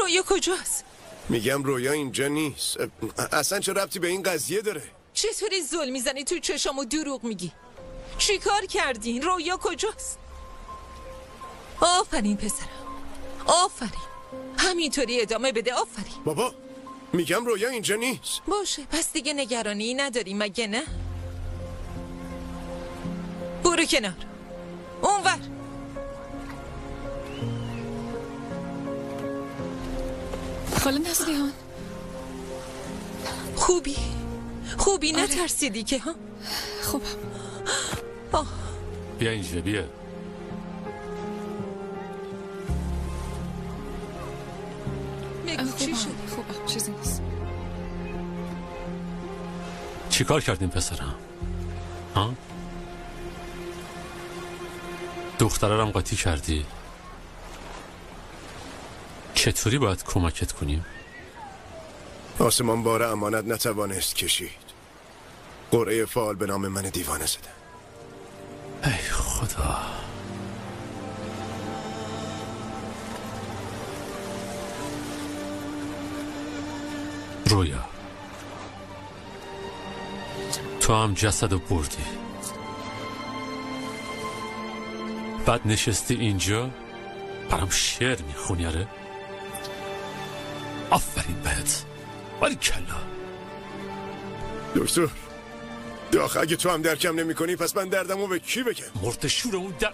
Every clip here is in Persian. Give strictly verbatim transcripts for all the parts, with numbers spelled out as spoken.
رویا کجاست؟ میگم رویا اینجا نیست. اصلا چه ربطی به این قضیه داره؟ چطوری زل میزنی تو چشامو دروغ میگی؟ چی کار کردین؟ رویا کجاست؟ آفرین پسرم، آفرین، همینطوری ادامه بده. آفرین. بابا میگم رویا اینجا نیست. باشه پس دیگه نگرانی نداری مگه نه؟ برو کنار، اونور. خاله نسلیحان خوبی؟ خوبی؟ آره. نترسیدی که ها؟ خوبم. آه. بیا اینجا بیا. بگو چی شد؟ خوبم چیزی نیست. چی کار کردیم پسرم؟ ها؟ دختره رم قاطی کردی؟ چطوری باید کمکت کنیم؟ آسمان بار امانت نتوانست کشید. قرعه فعال به نام من دیوانه زده. ای خدا. رویا تو هم جسد رو بردی، بعد نشستی اینجا برام شعر میخونی. آره آفرین بهت، باری کلا. دکتر داخل اگه تو هم درکم نمی کنی پس من دردمو به کی بگم؟ مرد شورمون در...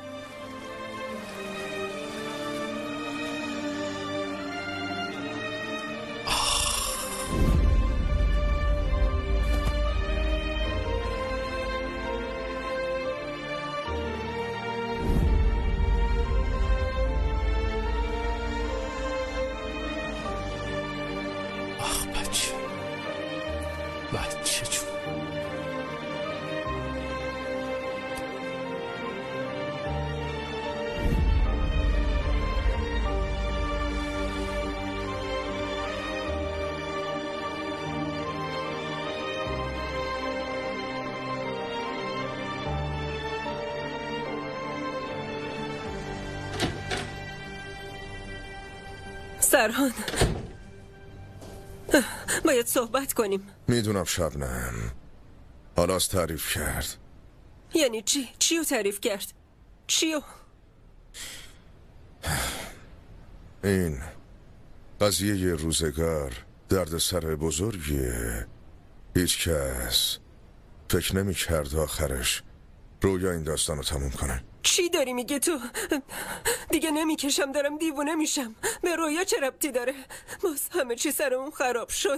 سرهان باید صحبت کنیم. میدونم شبنم. حالا از تعریف کرد. یعنی چی؟ چیو تعریف کرد؟ چیو؟ این قضیه یه روزگار درد سر بزرگیه. هیچ کس فکر نمی کرد آخرش رویا این داستان رو تموم کنه. چی داری میگه تو؟ دیگه نمیکشم، دارم دیوونه میشم. به رویا چه ربطی داره؟ باز همه چی سر اون خراب شد.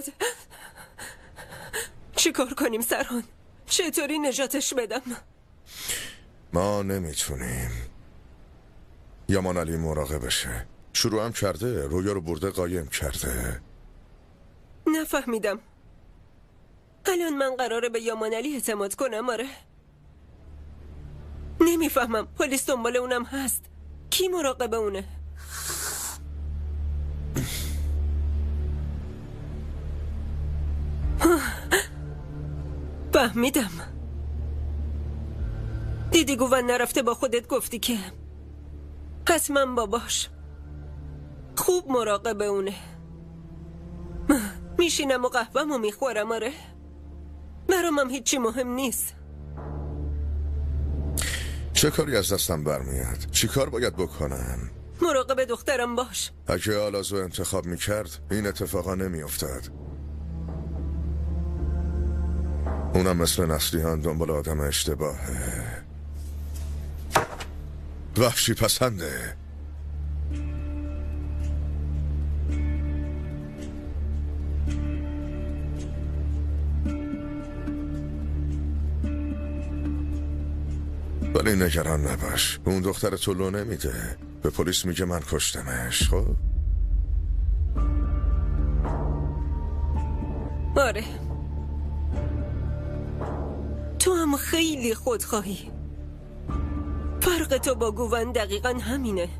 چی کار کنیم سرهان؟ چطوری نجاتش بدم؟ ما نمیتونیم. یامان علی مراقبشه. شروع هم کرده، رویا رو برده قایم کرده. نفهمیدم. الان من قراره به یامان علی اعتماد کنم؟ آره نمیفهمم. پلیس دنبال اونم هست. کی مراقب اونه؟ فهمیدم. دیدی گوون نرفته با خودت گفتی که پس من باباش خوب مراقب اونه. میشینم و قهوه‌مو میخورم. آره برام هم هیچی مهم نیست. چه کاری از دستم برمیاد؟ چی کار باید بکنم؟ مراقب دخترم باش. اگه آلازو انتخاب میکرد این اتفاقا نمیافتاد. اونم مثل نسلیحان دنبال آدم اشتباهه. وحشی پسنده. ولی نگران نباش، اون دختر تو لو نمیده. به پلیس میگه من کشتمش. خب آره تو هم خیلی خودخواهی. فرق تو با گوون دقیقا همینه.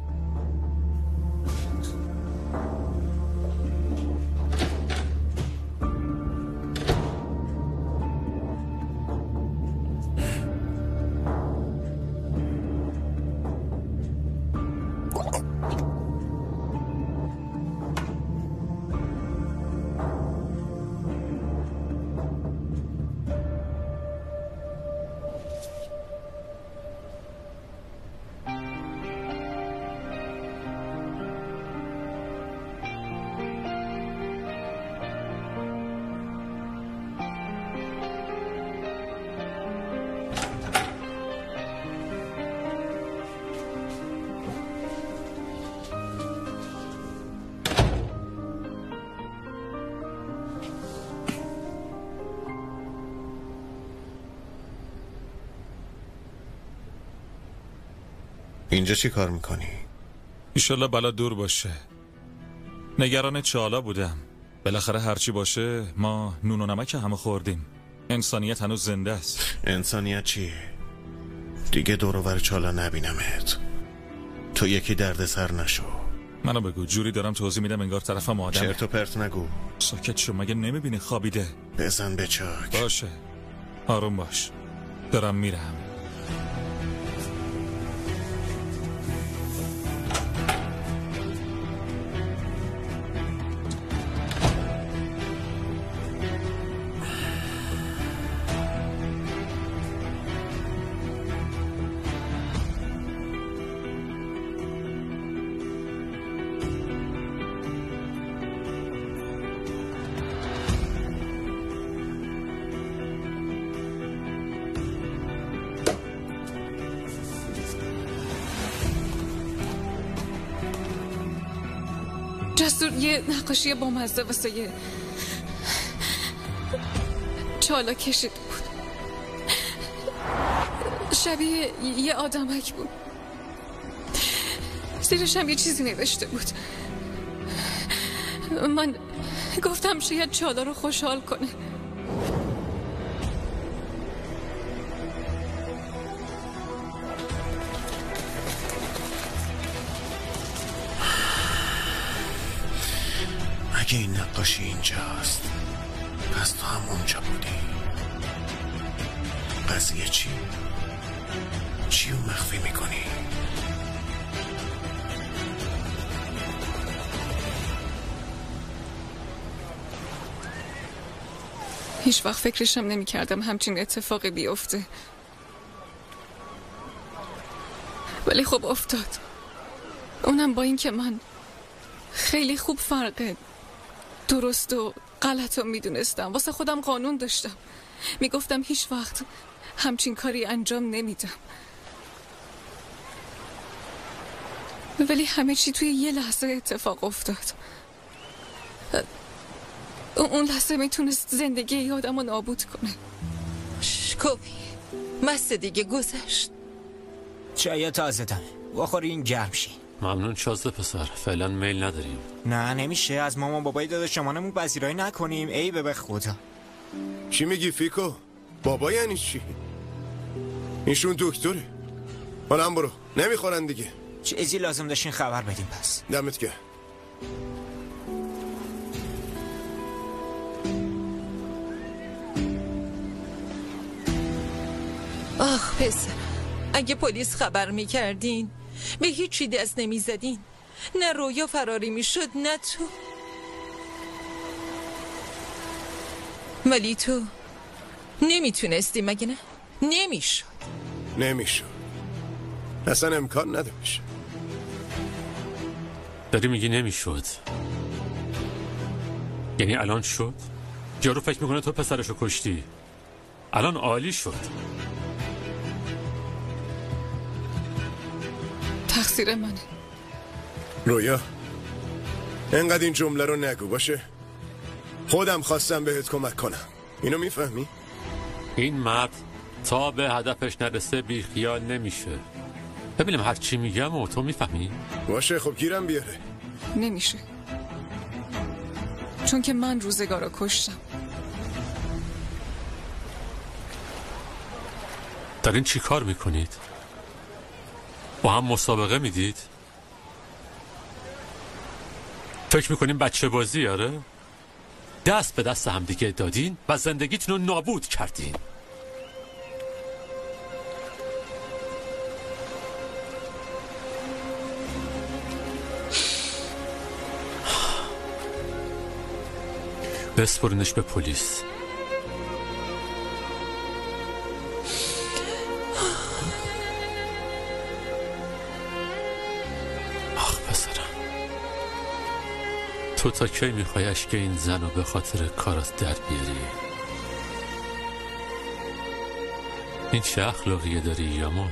اینجا چی کار میکنی؟ ایشالله بلا دور باشه. نگران چالا بودم. بالاخره هرچی باشه ما نون و نمک همه خوردیم. انسانیت هنوز زنده است. انسانیت چیه؟ دیگه دور و بر چالا نبینمت. تو یکی درد سر نشو. منو بگو، جوری دارم توضیح میدم انگار طرفم آدمه. چرت و پرت نگو. ساکت شو، مگه نمیبینی خوابیده؟ بزن به چاک. باشه، آروم باش، دارم میرم. جسور یه نقاشی با مزه واسه یه چالا کشید بود. شبیه یه آدمک بود. زیرش هم یه چیزی نوشته بود. من گفتم شاید چالا رو خوشحال کنه. اگه این نقاشی اینجاست پس تو هم اونجا بودی. قضیه چی؟ چی رو مخفی میکنی؟ هیچ وقت فکرشم نمی کردم همچین اتفاقی بیفته، ولی خب افتاد. اونم با این که من خیلی خوب فرق درست و غلط رو میدونستم. واسه خودم قانون داشتم، میگفتم هیچ وقت همچین کاری انجام نمیدم، ولی همه چی توی یه لحظه اتفاق افتاد. اون لحظه میتونست زندگی ی آدم رو نابود کنه. شکوبی مست دیگه گذشت. چای تازه دمه بخوری این گرم شی. ممنون شازده پسر، فعلا میل نداریم. نه نمیشه، از مامان بابای داداشمانمون پذیرایی نکنیم. ای به خدا. چی میگی فیکو؟ بابا یعنی چی؟ اینشون دکتره. حالا هم برو، نمیخورن دیگه. چیزی لازم داشتین خبر بدیم پس. دمت گرم. آخ پسر، اگه پلیس خبر میکردین به هیچی دست نمیزدین. نه رویا فراری میشد نه تو. ولی تو نمیتونستی مگه نه؟ نمیشد. نمیشد، اصلا امکان نداشت. داری میگی نمیشد، یعنی الان شد؟ یارو فکر میکنه تو پسرشو کشتی. الان عالی شد. تقصیر منه. رویا انقدر این جمله رو نگو باشه. خودم خواستم بهت کمک کنم، اینو میفهمی؟ این مرد تا به هدفش نرسه بی خیال نمیشه. ببینم هر چی میگم و تو میفهمی؟ باشه خب گیرم بیاره. نمیشه، چون که من روزگارا کشتم. دارین چی کار میکنید؟ با هم مسابقه میدید؟ فکر میکنین بچه بازی آره؟ دست به دست هم دیگه دادین و زندگیتون رو نابود کردین. بسپرینش به پلیس. آخ پسرم، تو تا کی میخوای اشک این زن رو به خاطر کارات در بیاری؟ این چه اخلاقیه داری یامان؟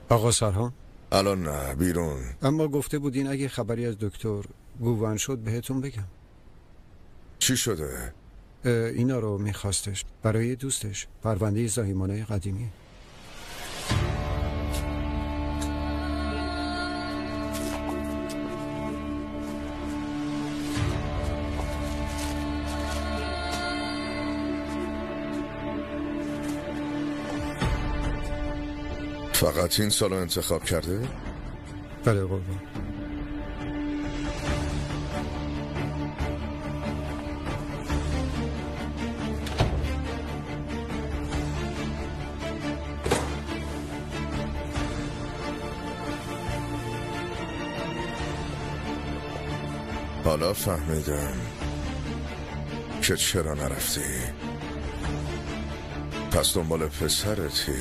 آقا سرهان؟ الان نه، بیرون. اما گفته بودین اگه خبری از دکتر گوون شد بهتون بگم. چی شده؟ اینا رو میخواستش برای دوستش، پرونده زایمانه قدیمی. فقط این سالو انتخاب کرده؟ بله قربان. حالا فهمیدم که چرا نرفتی. پس دنبال پسرتی.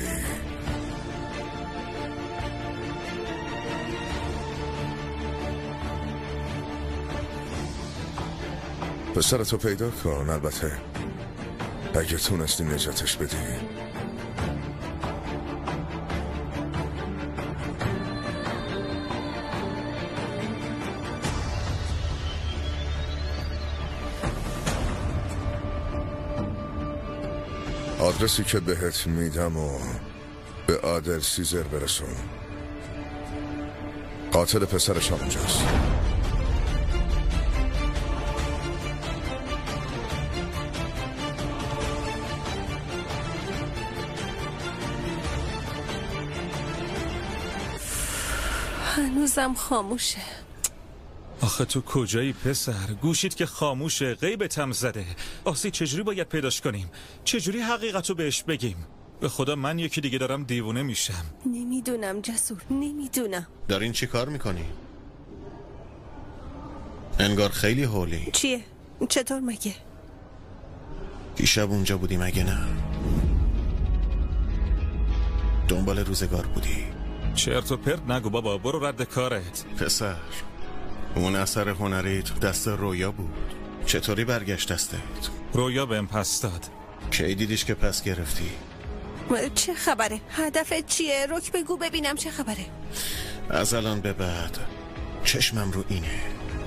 پسرتو پیدا کن، البته اگه تونستی نجاتش بدی. آدرسی که بهت میدم و به عادل سیزر برسون. قاتل پسرش اونجاست. هنوزم خاموشه. آخه تو کجایی پسر؟ گوشید که خاموشه، غیبتم زده. آسی چجوری باید پیداش کنیم؟ چجوری حقیقتو بهش بگیم؟ به خدا من یکی دیگه دارم دیوونه میشم. نمیدونم جسور، نمیدونم. دارین چی کار میکنی؟ انگار خیلی هولی. چیه؟ چطور مگه؟ دیشب اونجا بودی مگه نه؟ دنبال روزگار بودی. چرت و پرت نگو بابا، برو رد کارت. پسر، اون اثر هنریت دست رویا بود. چطوری برگشت دستت؟ رویا بهم پس داد. کی دیدیش که پس گرفتی؟ چه خبره؟ هدفت چیه؟ رک بگو ببینم چه خبره. از الان به بعد چشمم رو اینه.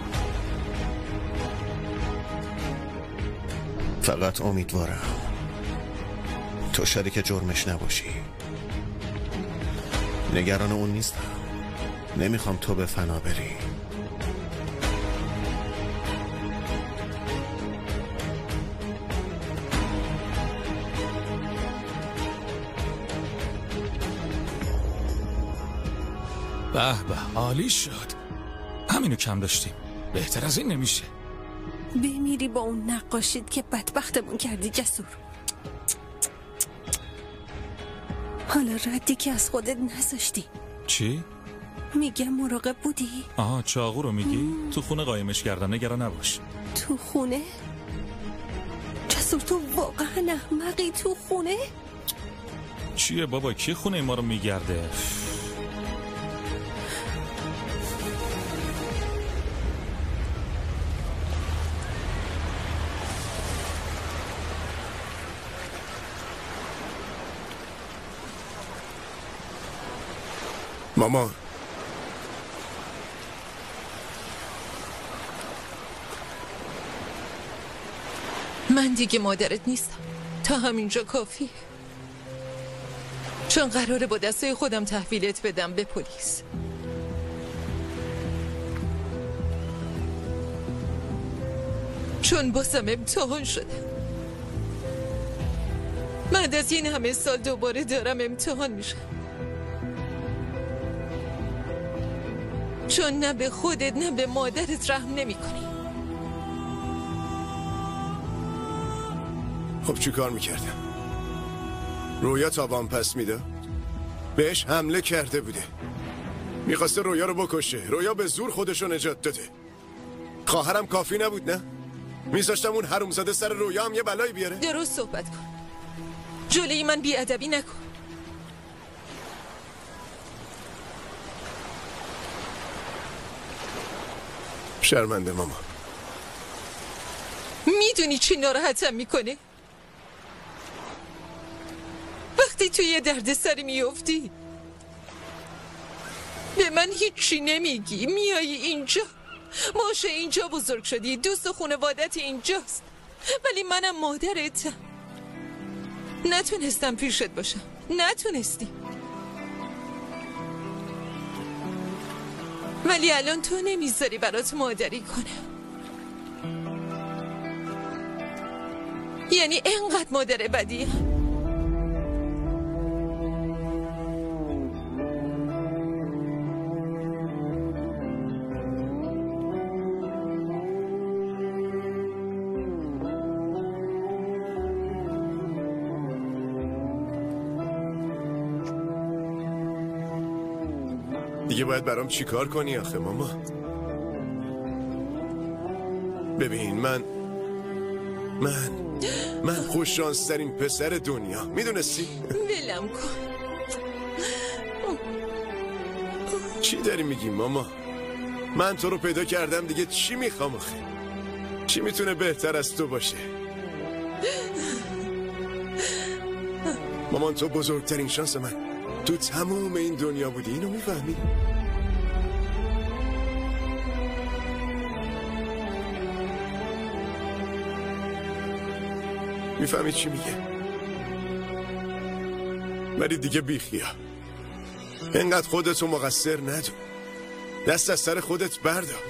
فقط امیدوارم تو شریک جرمش نباشی. نگران اون نیستم. نمیخوام تو به فنا بری. به به، عالی شد. همینو کم داشتیم. بهتر از این نمیشه. بمیری با اون نقاشید که بدبختمون کردی جسور. حالا ردی که از خودت نذاشتی. چی؟ میگم مراقب بودی؟ آها، چاقو رو میگی؟ مم. تو خونه قایمش کردم، نگران نباش. تو خونه؟ جسور تو واقعا احمقی. تو خونه؟ چیه بابا، کی خونه ما رو میگرده؟ مامان، من دیگه مادرت نیستم. تا همینجا کافیه. چون قراره با دستای خودم تحویلت بدم به پلیس. چون باسم امتحان شده. بعد از این همه سال دوباره دارم امتحان میشم. چون نه به خودت نه به مادرت رحم نمی کنی. خب چی کار میکردم؟ رویا تاوان پس میده؟ بهش حمله کرده بوده. میخواسته رویا رو بکشه. رویا به زور خودشو نجات داده. خواهرم کافی نبود نه؟ میذاشتم اون حرومزاده سر رویا هم یه بلایی بیاره. درست صحبت کن. جلوی من بیادبی نکن. شرمنده ماما. میدونی چی ناراحتم میکنه؟ وقتی توی یه درد سری میفتی به من هیچی نمیگی، میایی اینجا، باشه اینجا بزرگ شدی، دوست و خانوادت اینجاست، ولی منم مادرتم. نتونستم پیشت باشم، نتونستی، ولی الان تو نمیذاری برات مادری کنم. یعنی اینقدر مادر بدی؟ دیگه باید برام چی کار کنی آخه ماما؟ ببین من من من خوششانسترین پسر دنیا، میدونستی؟ ولم کن. چی داری میگی ماما؟ من تو رو پیدا کردم، دیگه چی میخوام آخه؟ چی میتونه بهتر از تو باشه؟ مامان تو بزرگترین شانس من تو تموم این دنیا بودی، اینو میفهمی؟ میفهمی چی میگه؟ ولی دیگه بیخیا، اینقدر خودتو مقصر ندون، دست از سر خودت بردار.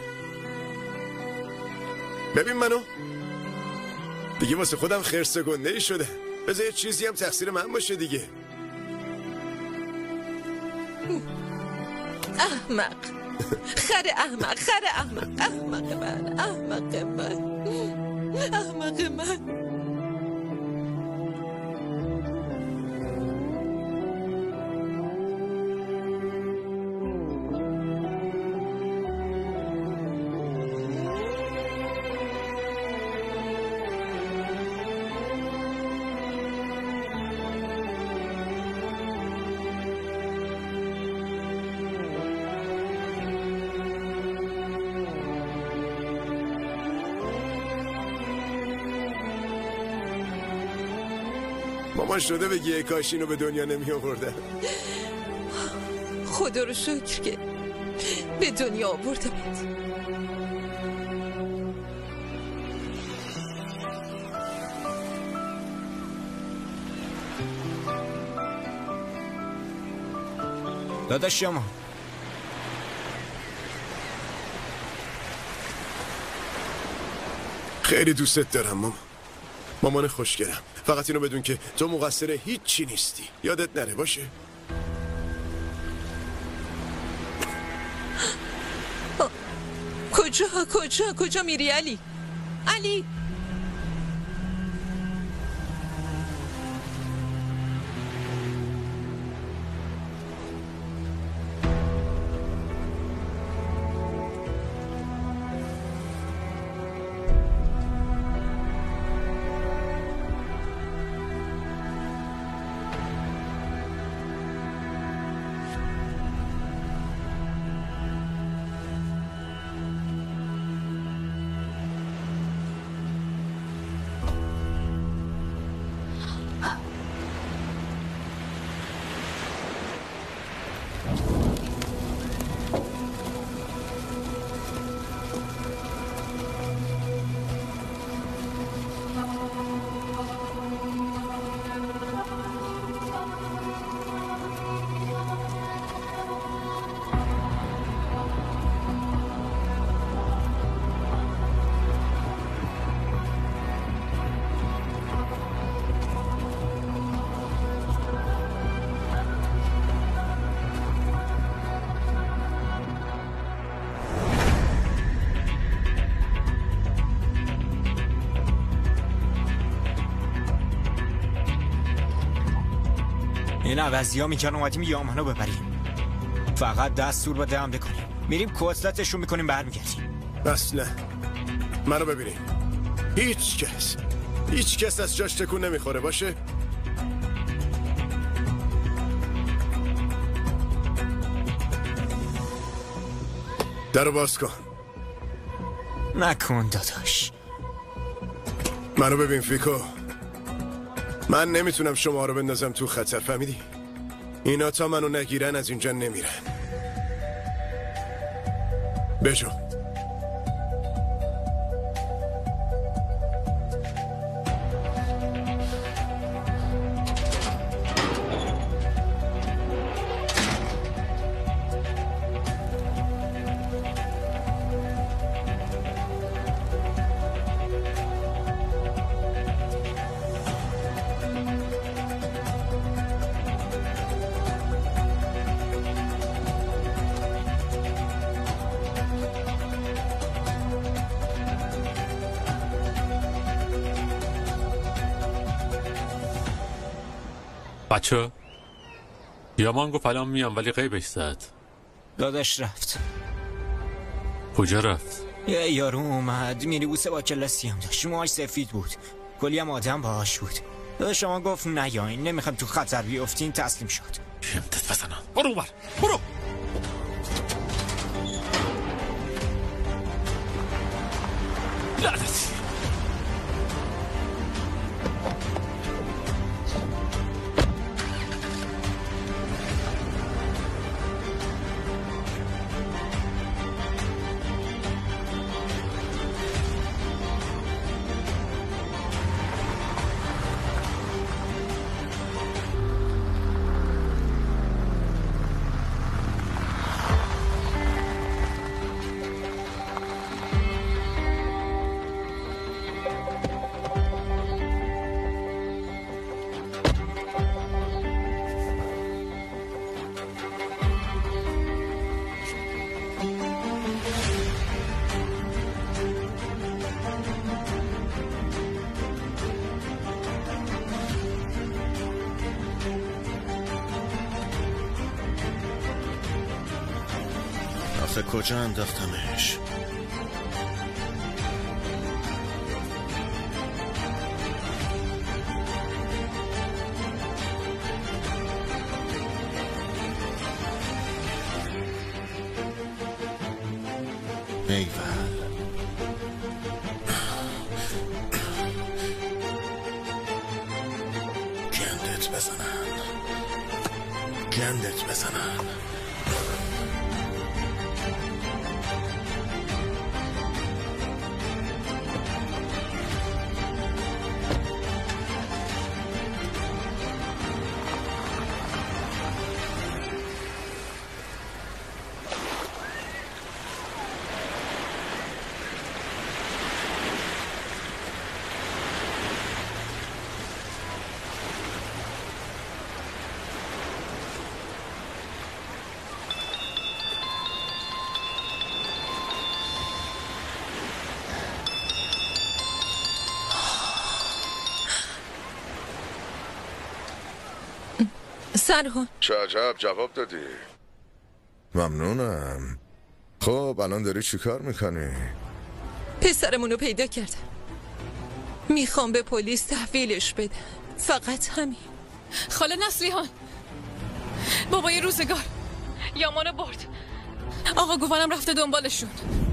ببین منو دیگه واسه خودم خرس گنده ای شده، بذار یه چیزی هم تقصیر من باشه دیگه. احمق، خر احمق، خر احمق، احمق من، احمق من، احمق من. مامان شده بگی ای کاش اینو به دنیا نمی آوردم. خدا رو شکر که به دنیا آوردمت. داداش شما خیلی دوستت دارم مامان، مامان خوشگلم. فقط اینو بدون که تو مقصر هیچ چی نیستی، یادت نره باشه؟ کجا کجا کجا میری علی؟ علی این عوضی ها میکنن اومدیم یامنو ببریم، فقط دستور بده حمله کنیم، میریم کتلتشون میکنیم برمیگردیم. اصلا منو ببینیم، هیچ کس هیچ کس از جاش تکون نمیخوره باشه؟ درو باز کن. نکن داداش. منو ببین فیکو، من نمیتونم شما رو بندازم تو خطر، فهمیدی؟ اینا تا منو نگیرن از اینجا نمیرن. بجو. بچه یامان گفت الان میام ولی غیبش زد. داداش رفت. کجا رفت؟ یه یارو اومد مینیبوس با کلاسی هم داشت، موهاش سفید بود، کلی هم آدم باهاش بود. داداش شما گفت نیاین، نمیخوام تو خطر بیافتین، تسلیم شد. شمتت بزنن. برو بر برو. لعنتی. آخه کجا انداختمش؟ ایول گندت بزنن گندت بزنن. سرهون چه عجب جواب دادی. ممنونم. خب الان داری چی کار میکنی؟ پسرمونو پیدا کردم، میخوام به پلیس تحویلش بدم، فقط همین. خاله نسلیحان، بابای روزگار یامانو برد. آقا گوانم رفته دنبالشون.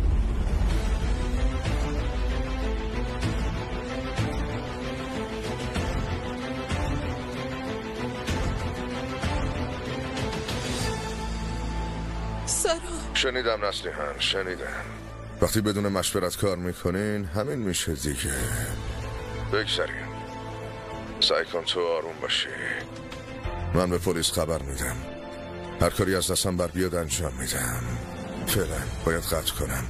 شنیدم نسلیحان، شنیدم. وقتی بدون مشورت کار میکنین همین میشه دیگه. بگذاریم. سعی کن تو آروم باشی. من به پلیس خبر میدم. هر کاری از دستم بر بیاد انجام میدم. فعلا باید قطع کنم.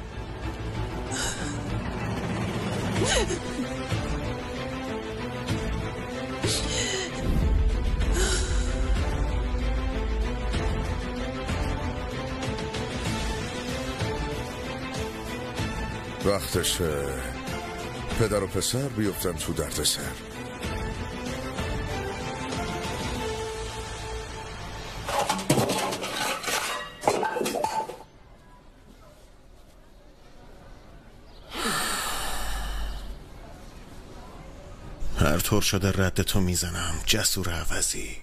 وقتشه پدر و پسر بیفتن تو درد سر. هر طور شده رد تو میزنم جسور عوضی.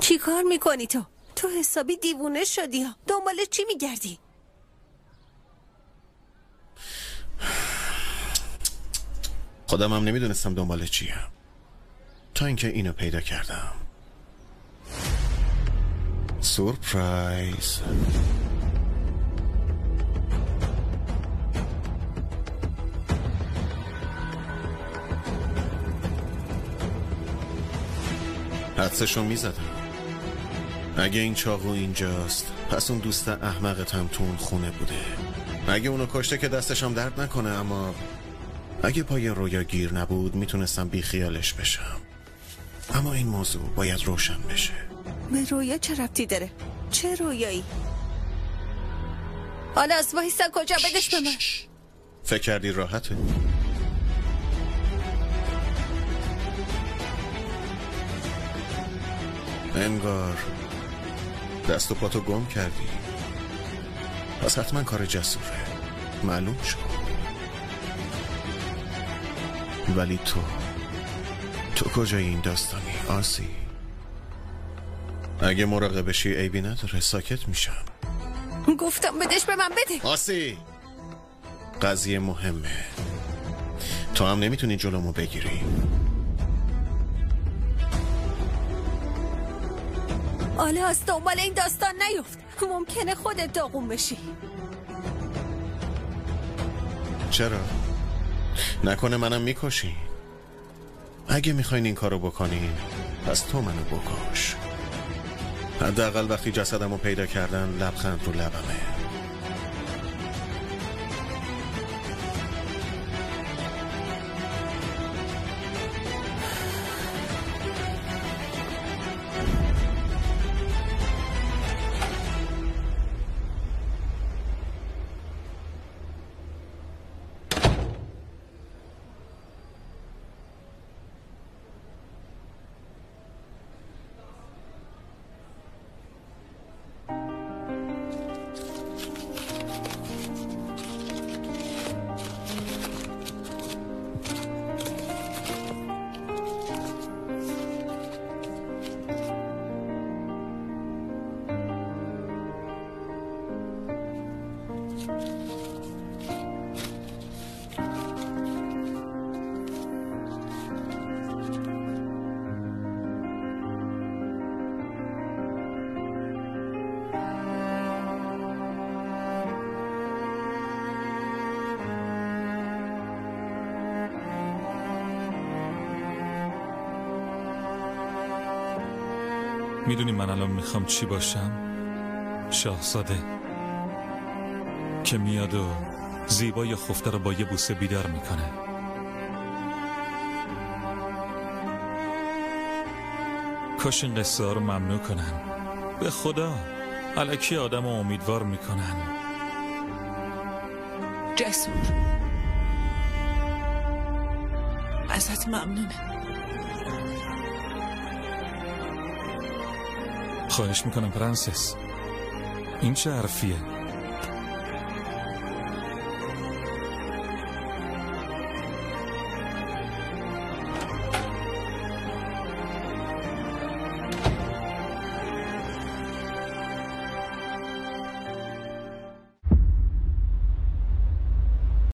چی کار میکنی تو؟ تو حسابی دیوونه شدی ها. دنبال چی میگردی؟ خودم هم نمیدونستم دنبال چیم تا اینکه اینو پیدا کردم. سورپرایز. حدسشو میزدم. اگه این چاقو اینجاست پس اون دوست احمقت هم تو اون خونه بوده. اگه اونو کشته که دستشم درد نکنه، اما اگه پای رویا گیر نبود میتونستم بی خیالش بشم. اما این موضوع باید روشن بشه. به رویا چه ربطی داره؟ چه رویایی؟ حالا از وایسا کجا بدش به من. فکر کردی راحته؟ انگار دست و پاتو گم کردی. پس حتما کار جسوره، معلوم شد. ولی تو تو کجای این داستانی آسی؟ اگه مراقب بشی عیبی نداره، ساکت میشم. گفتم بدش به من، بده. آسی قضیه مهمه، تو هم نمیتونی جلومو بگیری. حالا از دنبال این داستان نیفت، ممکنه خودت داغون بشی. چرا؟ نکنه منم میکشی؟ اگه میخواین این کارو بکنین پس تو منو بکش. حداقل وقتی جسدمو پیدا کردن لبخند رو لبمه. میدونی من الان میخوام چی باشم؟ شاهزاده که میاد و زیبا یا خفته رو با یه بوسه بیدار میکنه. کاش این قصه ها رو ممنوع کنن. به خدا الکی آدم رو امیدوار میکنن. جسور، ازت ممنونه. خواهش میکنم پرنسس، این چه حرفیه؟